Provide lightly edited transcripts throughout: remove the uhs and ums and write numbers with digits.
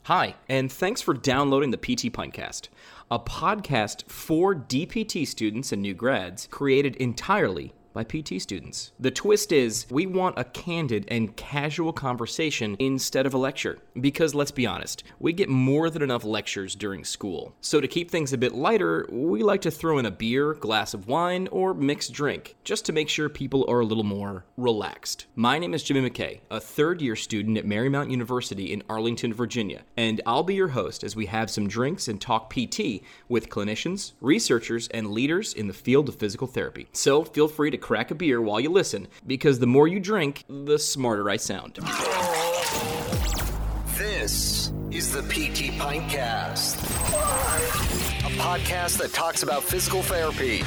Hi, and thanks for downloading the PT Pintcast, a podcast for DPT students and new grads created entirely by PT students. The twist is, we want a candid and casual conversation instead of a lecture, because let's be honest, we get more than enough lectures during school. So to keep things a bit lighter, we like to throw in a beer, glass of wine, or mixed drink, just to make sure people are a little more relaxed. My name is Jimmy McKay, a third-year student at Marymount University in Arlington, Virginia, and I'll be your host as we have some drinks and talk PT with clinicians, researchers, and leaders in the field of physical therapy. So feel free to crack a beer while you listen, because the more you drink, the smarter I sound. This is the PT Pintcast, a podcast that talks about physical therapy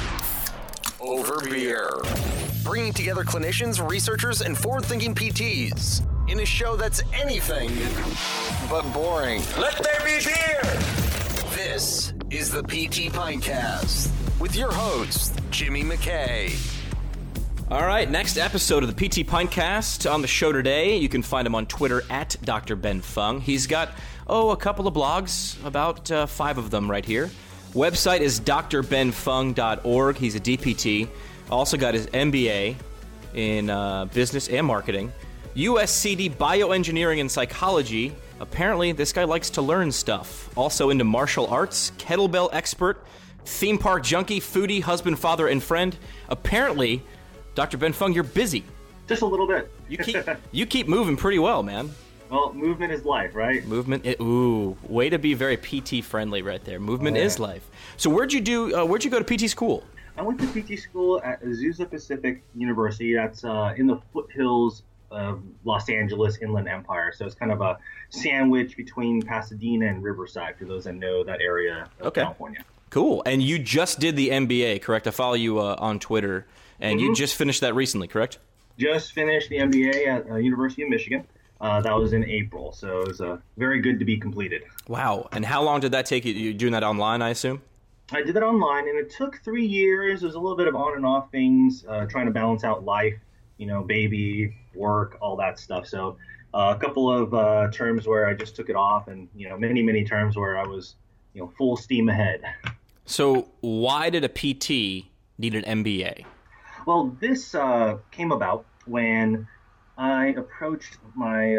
over beer, bringing together clinicians, researchers, and forward-thinking PTs in a show that's anything but boring. Let there be beer! This is the PT Pintcast with your host, Jimmy McKay. All right, next episode of the PT Pintcast. On the show today, you can find him on Twitter at Dr. Ben Fung. He's got, a couple of blogs, about 5 of them right here. Website is drbenfung.org. He's a DPT. Also got his MBA in business and marketing. USCD bioengineering and psychology. Apparently, this guy likes to learn stuff. Also into martial arts, kettlebell expert, theme park junkie, foodie, husband, father, and friend. Apparently, Dr. Ben Fung, you're busy. Just a little bit. You keep moving pretty well, man. Well, movement is life, right? Way to be very PT friendly right there. Movement is life. So where'd you go to PT school? I went to PT school at Azusa Pacific University. That's in the foothills of Los Angeles Inland Empire. So it's kind of a sandwich between Pasadena and Riverside, for those that know that area of California. Cool. And you just did the MBA, correct? I follow you on Twitter. And you just finished that recently, correct? Just finished the MBA at University of Michigan. That was in April, so it was very good to be completed. Wow. And how long did that take you? You're doing that online, I assume? I did that online, and it took 3 years. It was a little bit of on and off things, trying to balance out life, baby, work, all that stuff. So a couple of terms where I just took it off, and, many, many terms where I was, full steam ahead. So why did a PT need an MBA? Well, this came about when I approached my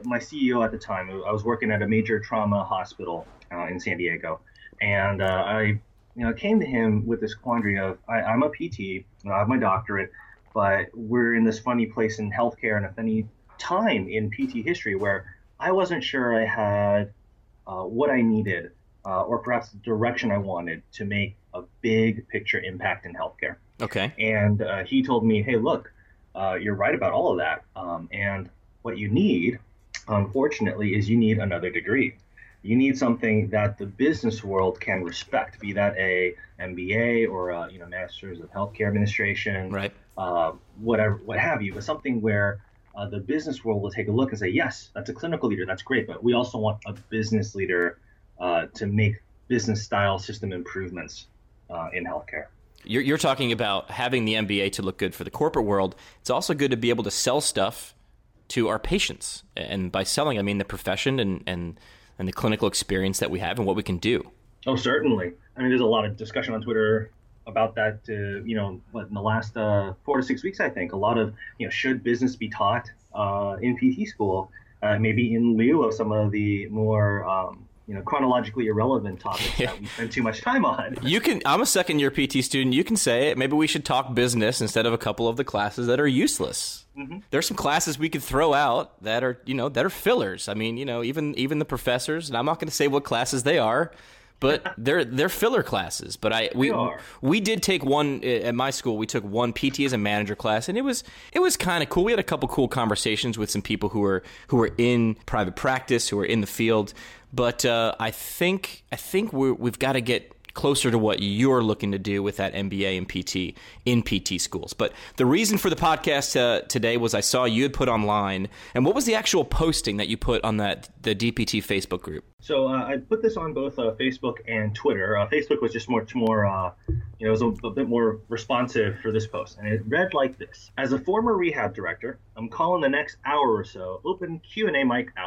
CEO at the time. I was working at a major trauma hospital in San Diego, and I came to him with this quandary of I'm a PT, I have my doctorate, but we're in this funny place in healthcare and a funny time in PT history where I wasn't sure I had what I needed or perhaps the direction I wanted to make a big picture impact in healthcare. Okay. And he told me, hey, look, you're right about all of that. And what you need, unfortunately, is you need another degree. You need something that the business world can respect, be that a MBA or a Master's of Healthcare Administration, right? Whatever, what have you, but something where the business world will take a look and say, yes, that's a clinical leader, that's great, but we also want a business leader to make business style system improvements in healthcare. You're talking about having the MBA to look good for the corporate world. It's also good to be able to sell stuff to our patients. And by selling, I mean the profession and the clinical experience that we have and what we can do. Oh, certainly. I mean, there's a lot of discussion on Twitter about that, in the last 4 to 6 weeks, I think. A lot of, should business be taught in PT school, maybe in lieu of some of the more chronologically irrelevant topics that we spend too much time on. I'm a second-year PT student. You can say it. Maybe we should talk business instead of a couple of the classes that are useless. Mm-hmm. There's some classes we could throw out that are, that are fillers. I mean, even the professors, and I'm not going to say what classes they are, but they're filler classes. But we did take one at my school. We took one PT as a manager class, and it was kind of cool. We had a couple cool conversations with some people who were in private practice, who are in the field. But I think we've got to get closer to what you're looking to do with that MBA and PT in PT schools. But the reason for the podcast today was I saw you had put online. And what was the actual posting that you put on the DPT Facebook group? So I put this on both Facebook and Twitter. Facebook was just much more, it was a bit more responsive for this post. And it read like this. As a former rehab director, I'm calling the next hour or so open Q&A mic hour.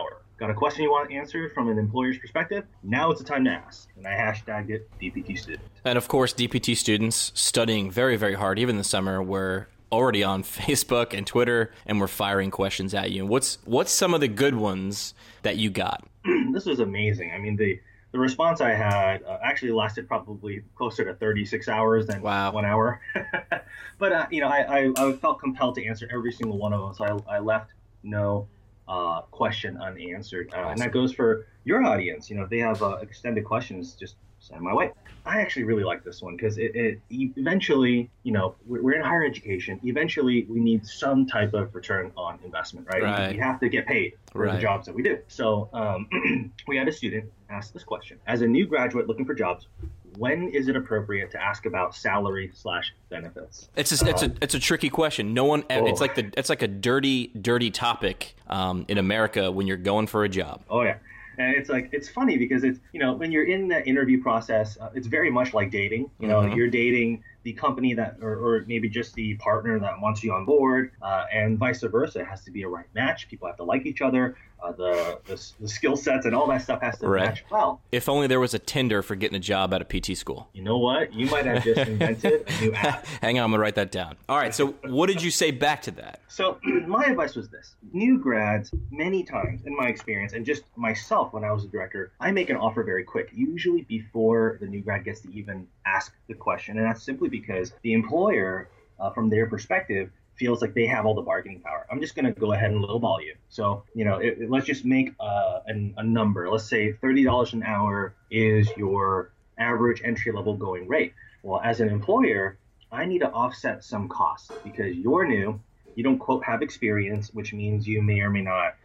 Got a question you want answered from an employer's perspective? Now it's the time to ask. And I hashtagged it DPT student. And of course, DPT students studying very, very hard, even this summer, were already on Facebook and Twitter, and we're firing questions at you. What's some of the good ones that you got? This was amazing. I mean, the response I had actually lasted probably closer to 36 hours than 1 hour. But, I felt compelled to answer every single one of them. So I left no question unanswered. Awesome. And that goes for your audience. If they have extended questions, just send my way. I actually really like this one because it eventually, we're in higher education. Eventually, we need some type of return on investment, right? We have to get paid for the jobs that we do. So we had a student ask this question. As a new graduate looking for jobs, when is it appropriate to ask about salary/benefits? It's a tricky question. No one. Oh. It's like a dirty topic in America when you're going for a job. Oh yeah. And it's funny because it's, when you're in the interview process, it's very much like dating. You're dating the company that, or maybe just the partner that wants you on board, and vice versa. It has to be a right match. People have to like each other. The skill sets and all that stuff has to match well. If only there was a Tinder for getting a job at a PT school. You know what? You might have just invented a new app. Hang on, I'm going to write that down. All right, so what did you say back to that? So my advice was this. New grads, many times in my experience, and just myself when I was a director, I make an offer very quick, usually before the new grad gets to even ask the question. And that's simply because the employer, from their perspective, feels like they have all the bargaining power. I'm just going to go ahead and lowball you. So, let's just make a number. Let's say $30 an hour is your average entry-level going rate. Well, as an employer, I need to offset some costs because you're new. You don't, quote, have experience, which means you may or may not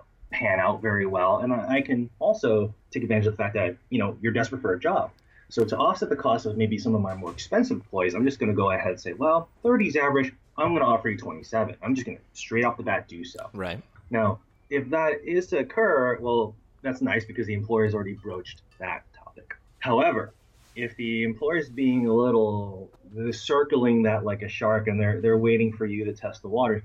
pan out very well. And I can also take advantage of the fact that, you're desperate for a job. So to offset the cost of maybe some of my more expensive employees, I'm just going to go ahead and say, well, 30 is average. I'm going to offer you 27. I'm just going to straight off the bat do so. Right. Now, if that is to occur, well, that's nice because the employer has already broached that topic. However, if the employer is being a little circling that like a shark and they're waiting for you to test the water,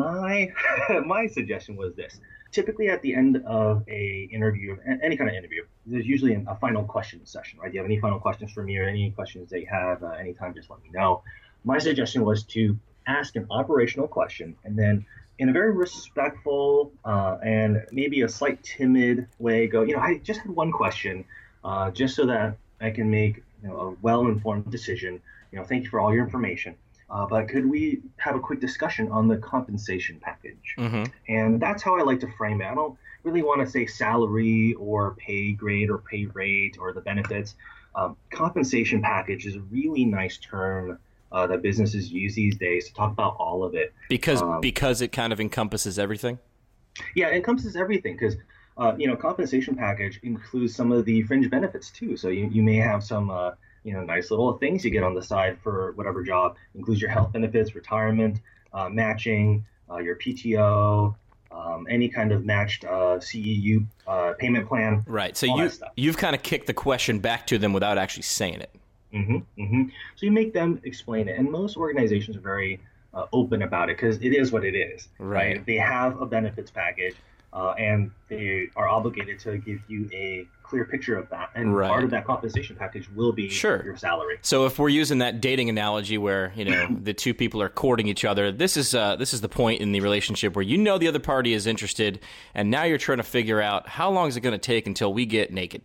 my suggestion was this. Typically at the end of a interview, any kind of interview, there's usually a final question session, right? Do you have any final questions for me or any questions that you have anytime, just let me know. My suggestion was to ask an operational question and then in a very respectful and maybe a slight timid way go, I just had one question just so that I can make a well-informed decision. Thank you for all your information. But could we have a quick discussion on the compensation package? Mm-hmm. And that's how I like to frame it. I don't really want to say salary or pay grade or pay rate or the benefits. Compensation package is a really nice term that businesses use these days to talk about all of it. Because it kind of encompasses everything? Yeah, it encompasses everything because, compensation package includes some of the fringe benefits too. So you may have some nice little things you get on the side for whatever job. Includes your health benefits, retirement, matching, your PTO, any kind of matched CEU payment plan. Right. So you've kind of kicked the question back to them without actually saying it. Mm-hmm, mm-hmm. So you make them explain it. And most organizations are very open about it because it is what it is. Right. They have a benefits package and they are obligated to give you a clear picture of that. And part of that compensation package will be your salary. So if we're using that dating analogy where, the two people are courting each other, this is the point in the relationship where the other party is interested, and now you're trying to figure out how long is it going to take until we get naked.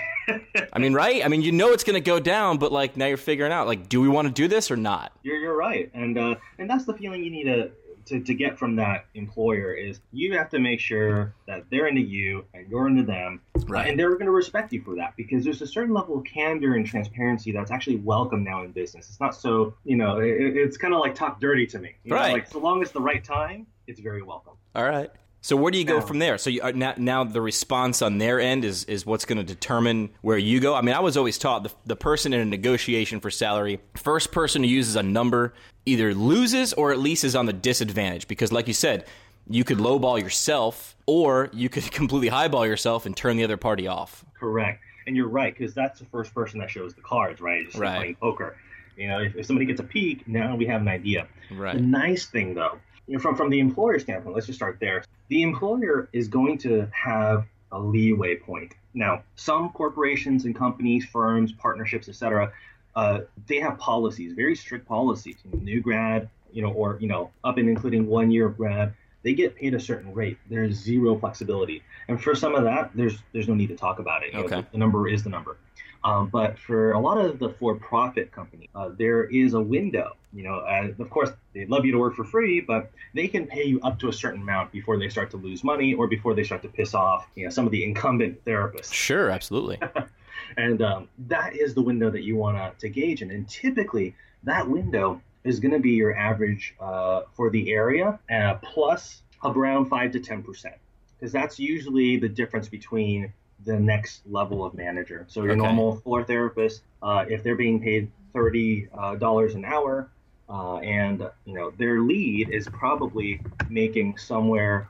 I mean, right? I mean, it's going to go down, but now you're figuring out, do we want to do this or not? You're right. And that's the feeling you need to get from that employer is you have to make sure that they're into you and you're into them. Right. And they're going to respect you for that because there's a certain level of candor and transparency that's actually welcome now in business. It's not so, it's kind of like talk dirty to me. Right. So long as the right time, it's very welcome. All right. So where do you go from there? So now the response on their end is what's going to determine where you go. I mean, I was always taught the person in a negotiation for salary, first person who uses a number either loses or at least is on the disadvantage because, like you said, you could lowball yourself or you could completely highball yourself and turn the other party off. Correct. And you're right because that's the first person that shows the cards, right? It's like playing poker. If somebody gets a peek, now we have an idea. Right. The nice thing, though, from the employer standpoint, let's just start there. The employer is going to have a leeway point. Now, some corporations and companies, firms, partnerships, etc., they have policies, very strict policies. New grad, or up and including 1 year of grad, they get paid a certain rate. There's zero flexibility, and for some of that, there's no need to talk about it. The number is the number. But for a lot of the for-profit companies, there is a window. Of course, they'd love you to work for free, but they can pay you up to a certain amount before they start to lose money or before they start to piss off, some of the incumbent therapists. Sure, absolutely. And that is the window that you want to gauge in. And typically, that window is going to be your average for the area plus around 5 to 10%, because that's usually the difference between the next level of manager. So your normal floor therapist, if they're being paid $30 an hour, and their lead is probably making somewhere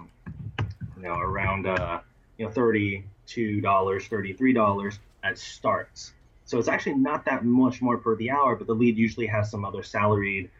around $32, $33 at starts. So it's actually not that much more per the hour, but the lead usually has some other salaried,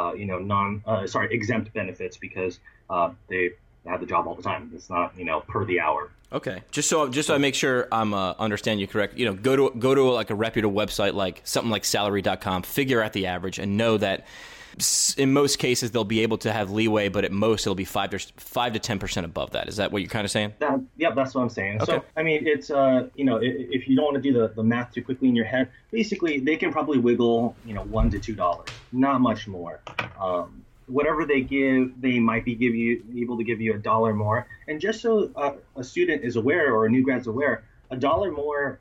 exempt benefits because they have the job all the time. It's not, per the hour. Okay. Just so I make sure I'm understand you correct. Go to like a reputable website like something like salary.com, figure out the average, and know that in most cases they'll be able to have leeway, but at most it'll be 5 to 10% above that. Is that what you're kind of saying? Yeah, that's what I'm saying. Okay. So I mean, it's if you don't want to do the math too quickly in your head, basically they can probably wiggle $1 to $2, not much more. Whatever they give, they might be able to give you $1 more. And just so a student is aware, or a new grad's aware, $1 more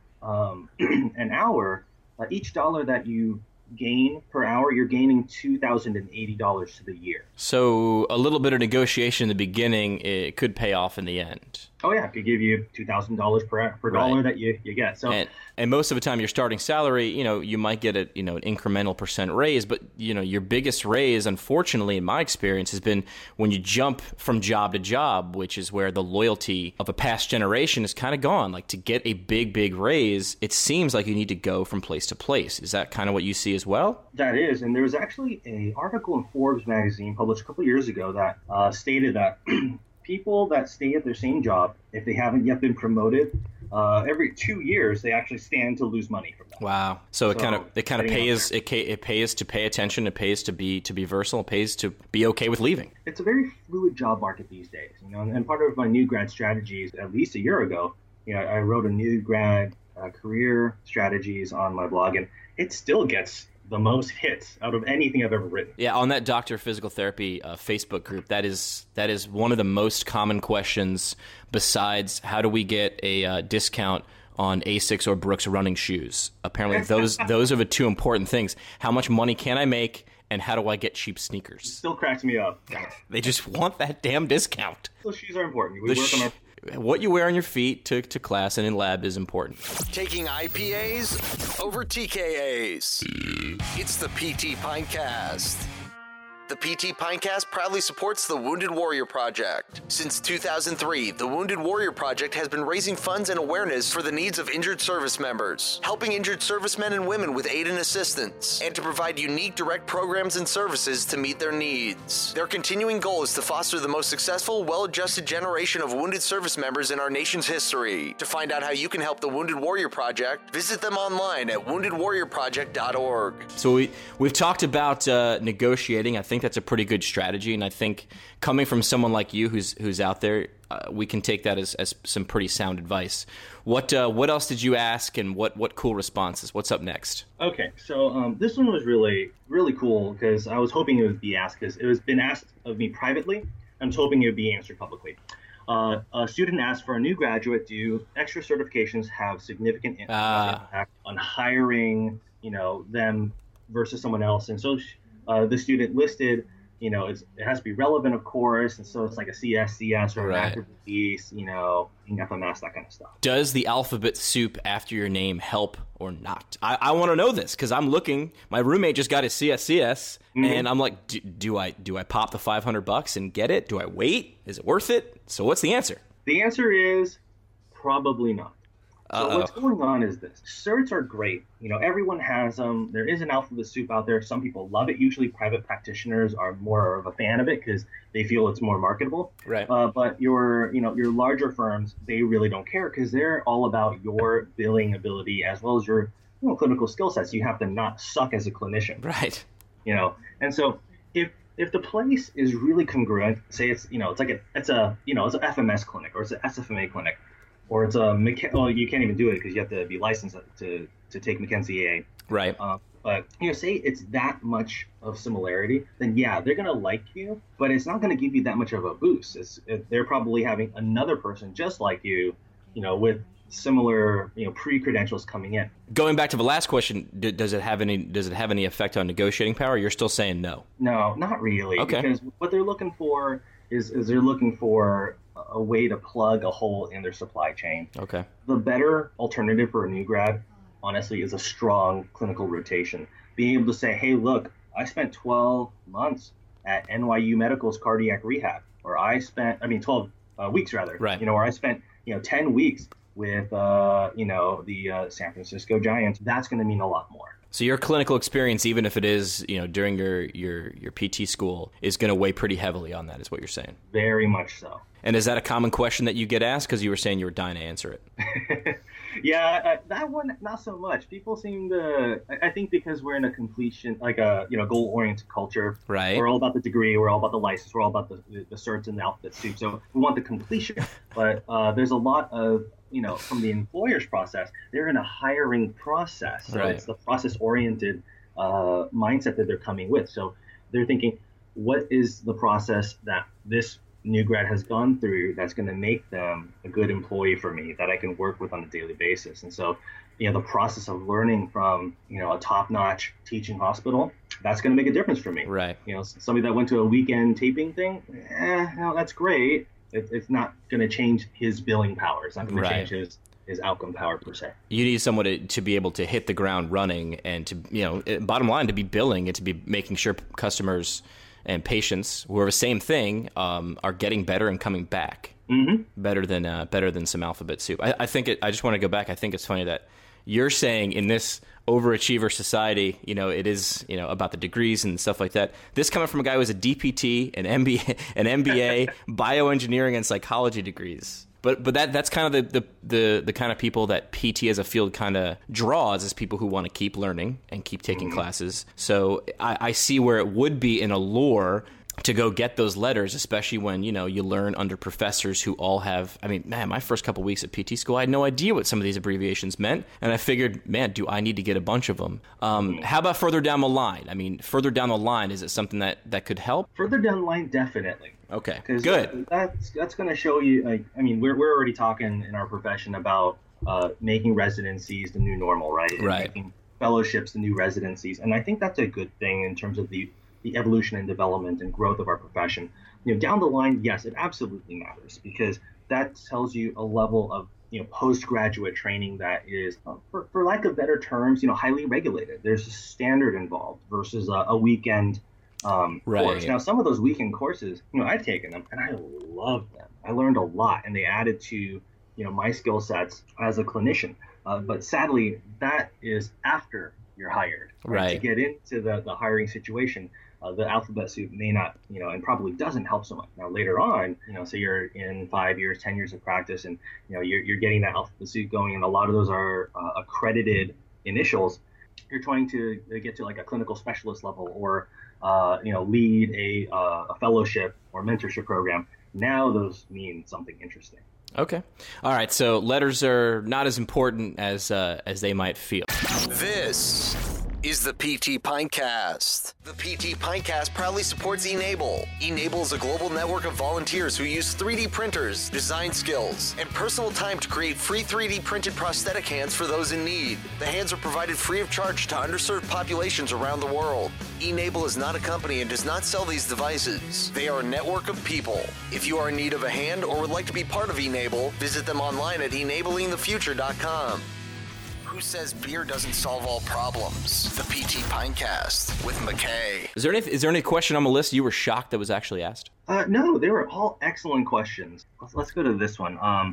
an hour, each dollar that you gain per hour, you're gaining $2,080 to the year. So a little bit of negotiation in the beginning, it could pay off in the end. Oh yeah, it could give you $2,000 per dollar that you get. So and most of the time, your starting salary, you might get an incremental percent raise, but your biggest raise, unfortunately, in my experience, has been when you jump from job to job, which is where the loyalty of a past generation is kind of gone. Like to get a big raise, it seems like you need to go from place to place. Is that kind of what you see as well? That is, and there was actually an article in Forbes magazine published a couple of years ago that stated that people that stay at their same job, if they haven't yet been promoted, every 2 years they actually stand to lose money from that. Wow! So it kind of pays it pays to pay attention. It pays to be versatile. It pays to be okay with leaving. It's a very fluid job market these days, And part of my new grad strategies, at least a year ago, I wrote a new grad career strategies on my blog, and it still gets the most hits out of anything I've ever written. Yeah, on that Dr. Physical Therapy Facebook group, that is one of the most common questions besides how do we get a discount on Asics or Brooks running shoes. Apparently those are the two important things. How much money can I make, and how do I get cheap sneakers? Still cracks me up. They just want that damn discount. Those shoes are important. We work on our... What you wear on your feet to class and in lab is important. Taking IPAs over TKAs. It's the PT Pintcast. The PT Pintcast proudly supports the Wounded Warrior Project. Since 2003, the Wounded Warrior Project has been raising funds and awareness for the needs of injured service members, helping injured servicemen and women with aid and assistance, and to provide unique direct programs and services to meet their needs. Their continuing goal is to foster the most successful, well-adjusted generation of wounded service members in our nation's history. To find out how you can help the Wounded Warrior Project, visit them online at woundedwarriorproject.org. So we've talked about negotiating. I think that's a pretty good strategy, and I think coming from someone like you who's out there, we can take that as some pretty sound advice. What else did you ask, and what cool responses? What's up next? Okay, so this one was really, really cool because I was hoping it would be asked, because it was been asked of me privately. I'm hoping it would be answered publicly. A student asked, for a new graduate, do extra certifications have significant impact on hiring, them versus someone else? And so the student listed, it has to be relevant, of course, and so it's like a CSCS or an active release, FMS, that kind of stuff. Does the alphabet soup after your name help or not? I want to know this because I'm looking. My roommate just got his CSCS, and I'm like, do I pop the $500 and get it? Do I wait? Is it worth it? So what's the answer? The answer is probably not. So what's going on is this. Certs are great. Everyone has them. There is an alphabet soup out there. Some people love it. Usually private practitioners are more of a fan of it because they feel it's more marketable. Right. But your larger firms, they really don't care because they're all about your billing ability as well as your clinical skill sets. You have to not suck as a clinician. Right. And so if the place is really congruent, say it's an FMS clinic or it's an SFMA clinic, or it's you can't even do it because you have to be licensed to take McKenzie AA. Right. But say it's that much of similarity, then yeah, they're gonna like you, but it's not gonna give you that much of a boost. They're probably having another person just like you, with similar pre-credentials coming in. Going back to the last question, does it have any effect on negotiating power? You're still saying no. No, not really. Okay. Because what they're looking for is they're looking for a way to plug a hole in their supply chain. Okay. The better alternative for a new grad, honestly, is a strong clinical rotation. Being able to say, hey, look, I spent 12 months at NYU Medical's cardiac rehab, or 12 weeks rather. Right. Or I spent 10 weeks with the San Francisco Giants. That's going to mean a lot more. So your clinical experience, even if it is, during your PT school, is going to weigh pretty heavily on that, is what you're saying. Very much so. And is that a common question that you get asked? Because you were saying you were dying to answer it. Yeah, that one, not so much. People seem to, I think because we're in a completion, goal-oriented culture. Right. We're all about the degree, we're all about the license, we're all about the certs and the alphabet soup. So we want the completion. But there's a lot of, from the employer's process, they're in a hiring process. So right. It's the process-oriented mindset that they're coming with. So they're thinking, what is the process that this new grad has gone through that's going to make them a good employee for me that I can work with on a daily basis? And so, the process of learning from, a top-notch teaching hospital, that's going to make a difference for me. Right. Somebody that went to a weekend taping thing, that's great. It's not going to change his billing power. It's not going to change his outcome power per se. You need someone to be able to hit the ground running and to, bottom line, to be billing and to be making sure customers and patients who are the same thing are getting better and coming back. Mm-hmm. better than some alphabet soup. I just want to go back. I think it's funny that you're saying in this overachiever society, it is about the degrees and stuff like that. This coming from a guy who has a DPT, an MBA, bioengineering, and psychology degrees. But that's kind of the kind of people that PT as a field kind of draws, as people who want to keep learning and keep taking classes. So I see where it would be an allure to go get those letters, especially when, you learn under professors who all have, my first couple weeks at PT school, I had no idea what some of these abbreviations meant. And I figured, do I need to get a bunch of them? How about further down the line? Further down the line, is it something that could help? Further down the line, definitely. Okay, good. That's going to show you, we're already talking in our profession about making residencies the new normal, right? And right. Making fellowships the new residencies. And I think that's a good thing in terms of the evolution and development and growth of our profession. Down the line, yes, it absolutely matters because that tells you a level of postgraduate training that is, for lack of better terms, highly regulated. There's a standard involved versus a weekend course. Now, some of those weekend courses, I've taken them and I loved them. I learned a lot, and they added to my skill sets as a clinician. But sadly, that is after you're hired. Right. To get into the hiring situation, the alphabet soup may not, and probably doesn't help so much. Now later on, say you're in 5 years, 10 years of practice, and you're getting that alphabet soup going, and a lot of those are accredited initials. You're trying to get to like a clinical specialist level, or lead a fellowship or mentorship program. Now those mean something interesting. Okay. All right. So letters are not as important as they might feel. This is the PT Pintcast. The PT Pintcast proudly supports Enable. Enable is a global network of volunteers who use 3D printers, design skills, and personal time to create free 3D printed prosthetic hands for those in need. The hands are provided free of charge to underserved populations around the world. Enable is not a company and does not sell these devices. They are a network of people. If you are in need of a hand or would like to be part of Enable, visit them online at enablingthefuture.com. Who says beer doesn't solve all problems? The PT Pintcast with McKay. Is there any question on the list you were shocked that was actually asked? No, they were all excellent questions. Let's go to this one.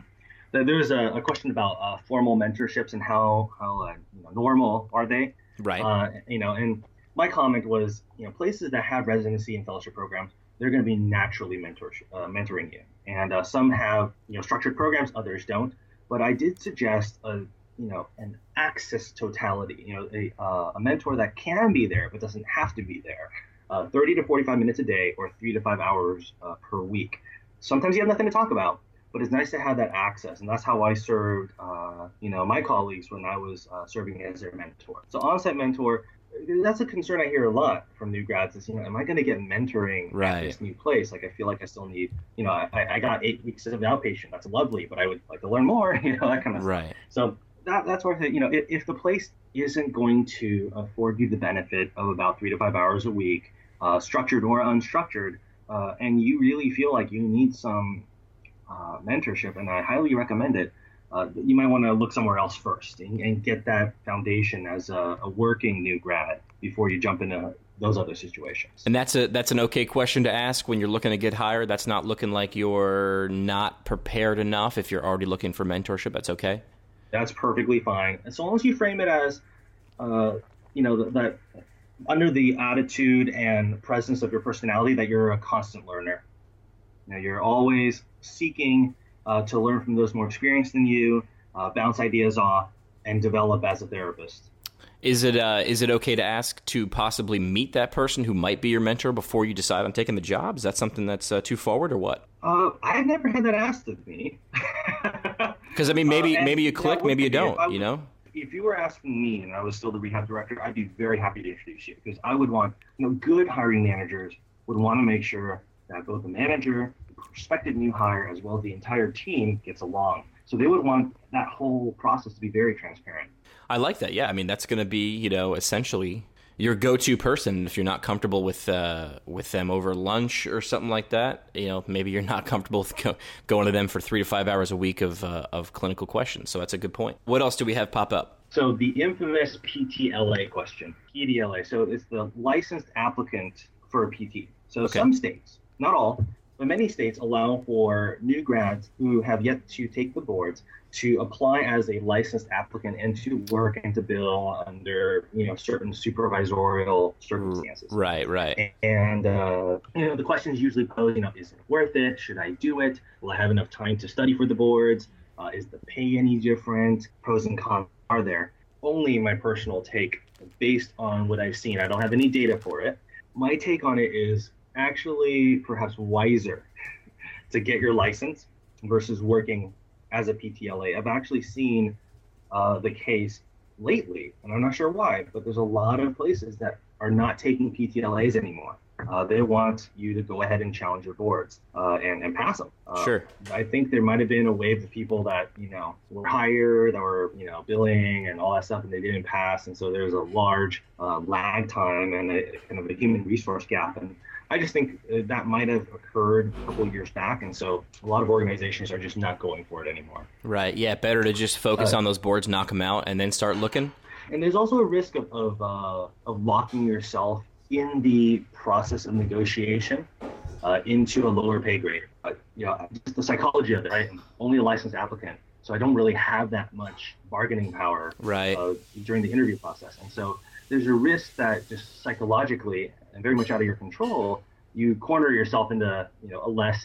There's a question about formal mentorships and how normal are they? Right. And my comment was, places that have residency and fellowship programs, they're going to be naturally mentoring you. And some have, structured programs, others don't. But I did suggest an access totality, a mentor that can be there but doesn't have to be there. 30 to 45 minutes a day or 3 to 5 hours per week. Sometimes you have nothing to talk about, but it's nice to have that access. And that's how I served, my colleagues when I was serving as their mentor. So on-site mentor, that's a concern I hear a lot from new grads is, am I going to get mentoring at this new place? Like, I feel like I still need, I got 8 weeks of outpatient. That's lovely, but I would like to learn more, that kind of stuff. So that's why I say, if the place isn't going to afford you the benefit of about 3 to 5 hours a week, structured or unstructured, and you really feel like you need some mentorship, and I highly recommend it, you might want to look somewhere else first and get that foundation as a working new grad before you jump into those other situations. And that's an okay question to ask when you're looking to get hired. That's not looking like you're not prepared enough. If you're already looking for mentorship, that's okay. That's perfectly fine. As long as you frame it as, that under the attitude and presence of your personality, that you're a constant learner. You're always seeking to learn from those more experienced than you, bounce ideas off, and develop as a therapist. Is it okay to ask to possibly meet that person who might be your mentor before you decide on taking the job? Is that something that's too forward or what? I've never had that asked of me. Because maybe you click, maybe you don't. If you were asking me and I was still the rehab director, I'd be very happy to introduce you, because I would want, good hiring managers would want to make sure that both the manager, the prospective new hire, as well as the entire team gets along. So they would want that whole process to be very transparent. I like that. Yeah, that's going to be, essentially your go-to person. If you're not comfortable with them over lunch or something like that, maybe you're not comfortable with going to them for 3 to 5 hours a week of clinical questions. So that's a good point. What else do we have pop up? So the infamous PTLA question, PTLA. So it's the licensed applicant for a PT. So Some states, not all, but many states allow for new grads who have yet to take the boards to apply as a licensed applicant and to work and to bill under, certain supervisorial circumstances. Right. And, the questions usually posed, is it worth it? Should I do it? Will I have enough time to study for the boards? Is the pay any different? Pros and cons are there. Only my personal take based on what I've seen. I don't have any data for it. My take on it is actually perhaps wiser to get your license versus working as a PTLA. I've actually seen the case lately, and I'm not sure why, but there's a lot of places that are not taking PTLAs anymore. They want you to go ahead and challenge your boards and pass them. Sure. I think there might have been a wave of people that, were hired, that were, billing and all that stuff, and they didn't pass. And so there's a large lag time and a kind of a human resource gap. And I just think that might have occurred a couple of years back. And so a lot of organizations are just not going for it anymore. Right. Yeah. Better to just focus on those boards, knock them out, and then start looking. And there's also a risk of locking yourself in the process of negotiation into a lower pay grade. Just the psychology of it, right? I'm only a licensed applicant, so I don't really have that much bargaining power during the interview process. And so there's a risk that just psychologically and very much out of your control, you corner yourself into a less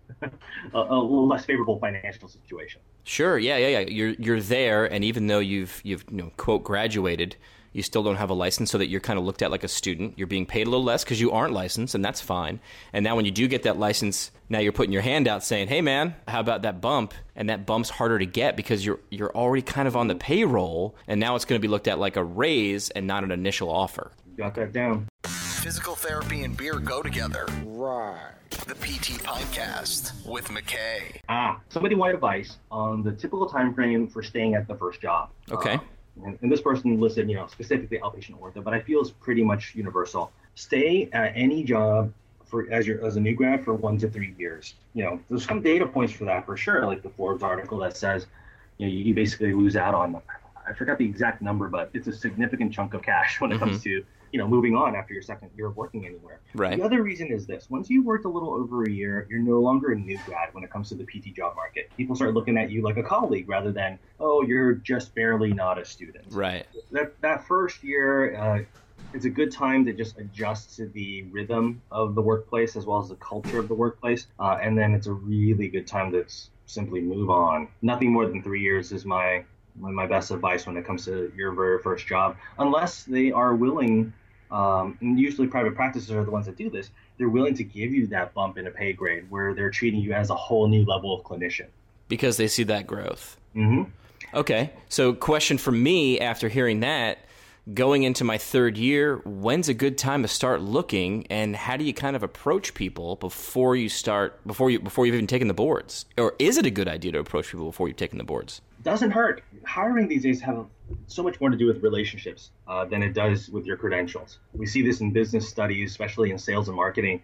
favorable financial situation. Sure. Yeah. You're there, and even though you've quote graduated, you still don't have a license, so that you're kind of looked at like a student. You're being paid a little less because you aren't licensed, and that's fine. And now when you do get that license, now you're putting your hand out saying, hey, man, how about that bump? And that bump's harder to get because you're already kind of on the payroll, and now it's going to be looked at like a raise and not an initial offer. Got that down. Physical therapy and beer go together. Right. The PT Podcast with McKay. Somebody wanted advice on the typical time frame for staying at the first job. Okay. And this person listed, specifically outpatient ortho, but I feel it's pretty much universal. Stay at any job as a new grad for 1 to 3 years. There's some data points for that for sure, like the Forbes article that says, you basically lose out on, I forgot the exact number, but it's a significant chunk of cash when it comes to moving on after your second year of working anywhere. Right. The other reason is this. Once you've worked a little over a year, you're no longer a new grad when it comes to the PT job market. People start looking at you like a colleague rather than, oh, you're just barely not a student. Right. That first year, it's a good time to just adjust to the rhythm of the workplace as well as the culture of the workplace. And then it's a really good time to simply move on. Nothing more than 3 years is my best advice when it comes to your very first job, unless they are willing. And usually private practices are the ones that do this. They're willing to give you that bump in a pay grade where they're treating you as a whole new level of clinician. Because they see that growth. Mm-hmm. Okay. So question for me after hearing that, going into my third year, when's a good time to start looking, and how do you kind of approach people before you've even taken the boards? Or is it a good idea to approach people before you've taken the boards? Doesn't hurt. Hiring these days have so much more to do with relationships than it does with your credentials. We see this in business studies, especially in sales and marketing.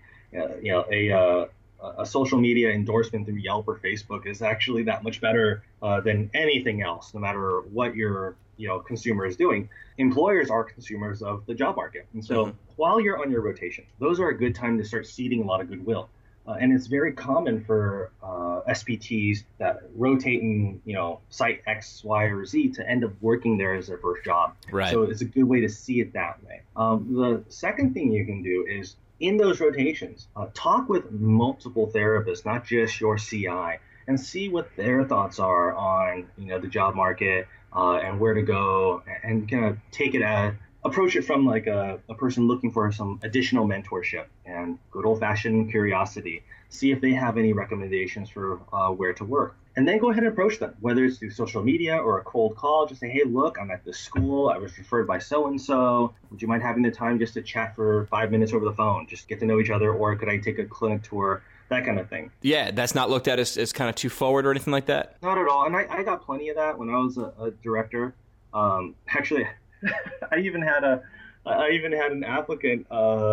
A social media endorsement through Yelp or Facebook is actually that much better than anything else, no matter what your consumer is doing. Employers are consumers of the job market. And so while you're on your rotation, those are a good time to start seeding a lot of goodwill. And it's very common for SPTs that rotate in, site X, Y, or Z to end up working there as their first job. Right. So it's a good way to see it that way. The second thing you can do is in those rotations, talk with multiple therapists, not just your CI, and see what their thoughts are on, the job market and where to go, and kind of approach it from like a person looking for some additional mentorship and good old-fashioned curiosity. See if they have any recommendations for where to work. And then go ahead and approach them, whether it's through social media or a cold call. Just say, hey, look, I'm at this school. I was referred by so-and-so. Would you mind having the time just to chat for 5 minutes over the phone? Just get to know each other, or could I take a clinic tour? That kind of thing. Yeah, that's not looked at as kind of too forward or anything like that? Not at all. And I got plenty of that when I was a director. Actually, I even had an applicant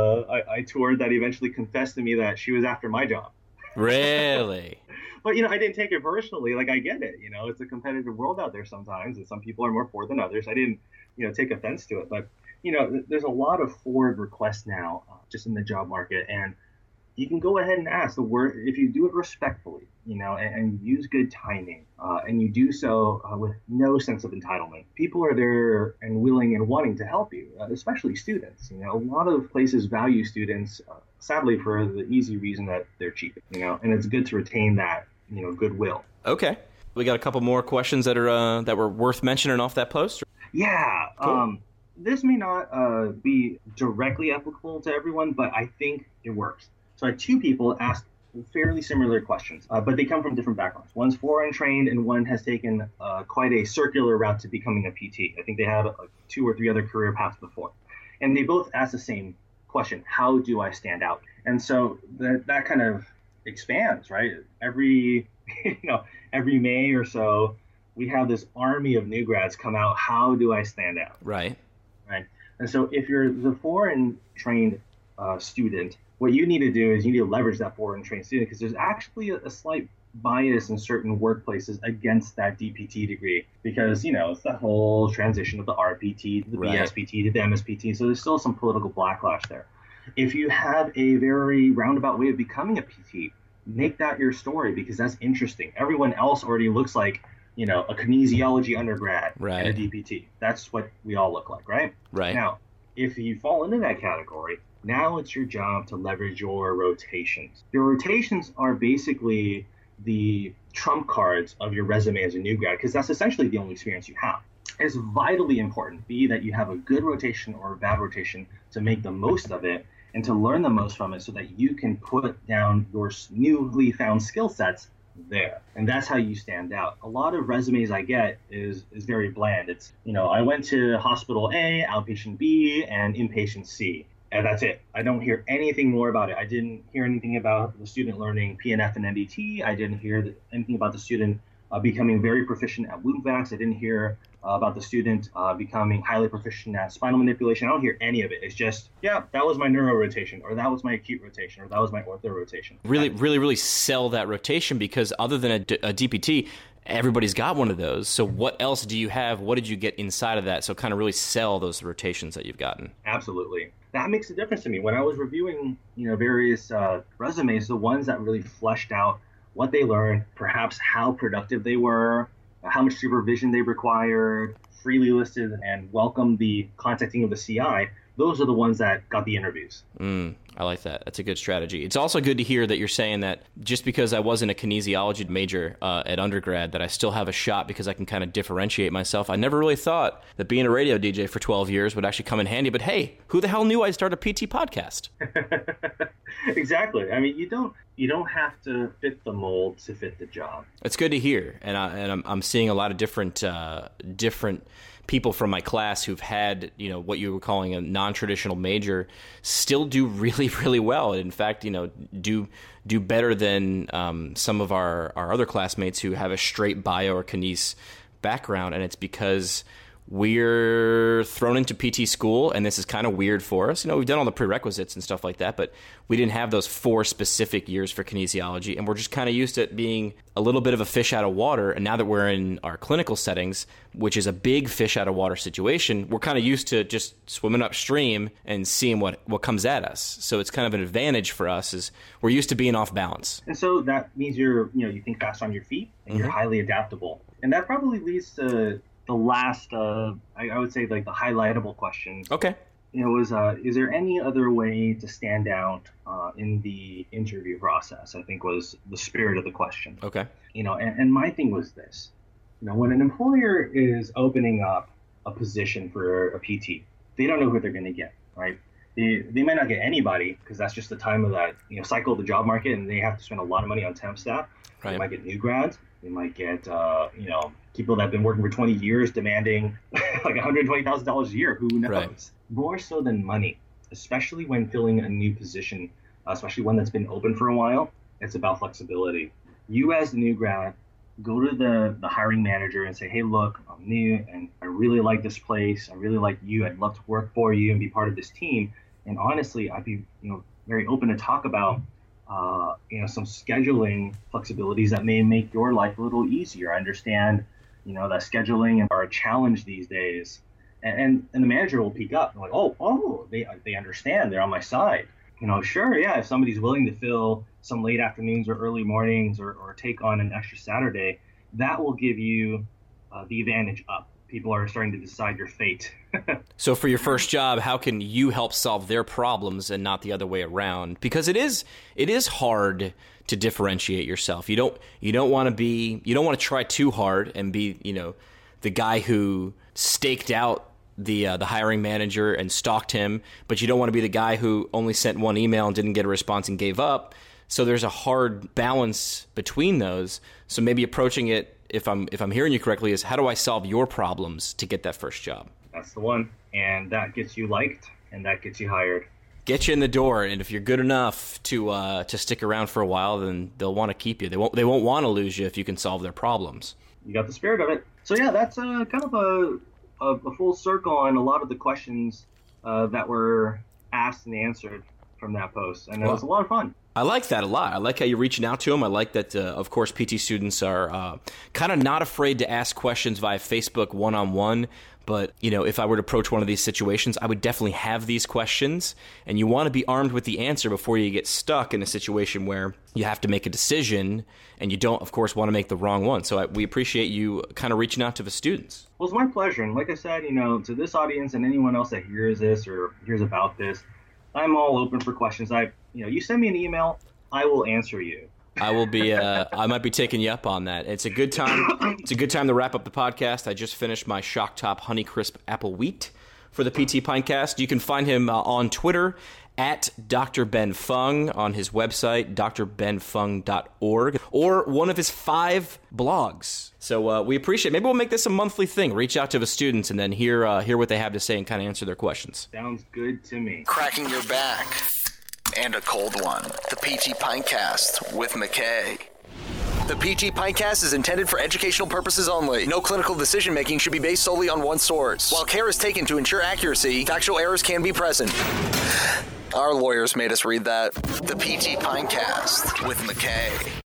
I toured that eventually confessed to me that she was after my job. Really? But, I didn't take it personally. Like, I get it. It's a competitive world out there sometimes, and some people are more for than others. I didn't, take offense to it. But, there's a lot of forward requests now just in the job market. And you can go ahead and ask if you do it respectfully, and use good timing, and you do so with no sense of entitlement. People are there and willing and wanting to help you, especially students. A lot of places value students, sadly, for the easy reason that they're cheap, and it's good to retain that, goodwill. Okay. We got a couple more questions that were worth mentioning off that post. Yeah. Cool. This may not be directly applicable to everyone, but I think it works. So I had two people ask fairly similar questions, but they come from different backgrounds. One's foreign trained, and one has taken quite a circular route to becoming a PT. I think they had 2 or 3 other career paths before. And they both asked the same question: how do I stand out? And so that kind of expands, right? Every May or so, we have this army of new grads come out. How do I stand out? Right. And so if you're the foreign trained student, what you need to do is you need to leverage that foreign trained student, because there's actually a slight bias in certain workplaces against that DPT degree, because, it's the whole transition of the RPT to the BSPT to the MSPT. So there's still some political backlash there. If you have a very roundabout way of becoming a PT, make that your story, because that's interesting. Everyone else already looks like, a kinesiology undergrad and a DPT. That's what we all look like, right? Right. Now, if you fall into that category, now it's your job to leverage your rotations. Your rotations are basically the trump cards of your resume as a new grad, because that's essentially the only experience you have. It's vitally important, that you have a good rotation or a bad rotation to make the most of it and to learn the most from it, so that you can put down your newly found skill sets there. And that's how you stand out. A lot of resumes I get is very bland. It's, I went to hospital A, outpatient B, and inpatient C. And that's it. I don't hear anything more about it. I didn't hear anything about the student learning PNF and NDT. I didn't hear anything about the student becoming very proficient at wound vacs. I didn't hear about the student becoming highly proficient at spinal manipulation. I don't hear any of it. It's just, that was my neuro rotation, or that was my acute rotation, or that was my ortho rotation. Really sell that rotation, because other than a DPT, everybody's got one of those. So what else do you have? What did you get inside of that? So kind of really sell those rotations that you've gotten. Absolutely. That makes a difference to me. When I was reviewing, various resumes, the ones that really fleshed out what they learned, perhaps how productive they were, how much supervision they required, freely listed and welcomed the contacting of the CI, those are the ones that got the interviews. I like that. That's a good strategy. It's also good to hear that you're saying that just because I wasn't a kinesiology major at undergrad, that I still have a shot because I can kind of differentiate myself. I never really thought that being a radio DJ for 12 years would actually come in handy, but hey, who the hell knew I'd start a PT podcast? Exactly. I mean, you don't have to fit the mold to fit the job. It's good to hear, and I'm seeing a lot of different people from my class who've had, what you were calling a non-traditional major still do really, really well. In fact, do better than some of our other classmates who have a straight bio or kines background. And it's because we're thrown into PT school, and this is kind of weird for us. We've done all the prerequisites and stuff like that, but we didn't have those 4 specific years for kinesiology, and we're just kind of used to it being a little bit of a fish out of water. And now that we're in our clinical settings, which is a big fish out of water situation, we're kind of used to just swimming upstream and seeing what comes at us. So it's kind of an advantage for us, is we're used to being off balance. And so that means you think fast on your feet, and you're highly adaptable. And that probably leads to the last, I would say, like the highlightable question. Okay. Was is there any other way to stand out in the interview process? I think was the spirit of the question. Okay. And my thing was this. When an employer is opening up a position for a PT, they don't know who they're going to get, right? They might not get anybody because that's just the time of that cycle of the job market, and they have to spend a lot of money on temp staff. Right. They might get new grads. They might get people that have been working for 20 years demanding like $120,000 a year. Who knows? Right. More so than money, especially when filling a new position, especially one that's been open for a while. It's about flexibility. You as the new grad, go to the hiring manager and say, hey, look, I'm new and I really like this place. I really like you. I'd love to work for you and be part of this team. And honestly, I'd be very open to talk about some scheduling flexibilities that may make your life a little easier. I understand, that scheduling are a challenge these days, and the manager will peek up and like, oh, they understand. They're on my side. Sure, yeah. If somebody's willing to fill some late afternoons or early mornings or take on an extra Saturday, that will give you the advantage up. People are starting to decide your fate. So for your first job, how can you help solve their problems and not the other way around? Because it is hard to differentiate yourself. You don't want to try too hard and be, the guy who staked out the hiring manager and stalked him, but you don't want to be the guy who only sent one email and didn't get a response and gave up. So there's a hard balance between those. So maybe approaching it, if I'm hearing you correctly, is how do I solve your problems to get that first job? That's the one. And that gets you liked, and that gets you hired. Get you in the door, and if you're good enough to stick around for a while, then they'll want to keep you. They won't want to lose you if you can solve their problems. You got the spirit of it. So yeah, that's kind of a full circle on a lot of the questions that were asked and answered from that post, and it was a lot of fun. I like that a lot. I like how you're reaching out to them. I like that, of course, PT students are kind of not afraid to ask questions via Facebook one-on-one. But, if I were to approach one of these situations, I would definitely have these questions. And you want to be armed with the answer before you get stuck in a situation where you have to make a decision and you don't, of course, want to make the wrong one. So we appreciate you kind of reaching out to the students. Well, it's my pleasure. And like I said, to this audience and anyone else that hears this or hears about this, I'm all open for questions. You send me an email, I will answer you. I will be. I might be taking you up on that. It's a good time. It's a good time to wrap up the podcast. I just finished my Shock Top Honeycrisp Apple Wheat for the PT Pinecast. You can find him on Twitter at Dr. Ben Fung, on his website drbenfung.org, or one of his 5 blogs. So we appreciate it. Maybe we'll make this a monthly thing. Reach out to the students and then hear what they have to say and kind of answer their questions. Sounds good to me. Cracking your back. And a cold one. The PT Pinecast with McKay. The PT Pinecast is intended for educational purposes only. No clinical decision-making should be based solely on one source. While care is taken to ensure accuracy, factual errors can be present. Our lawyers made us read that. The PT Pinecast with McKay.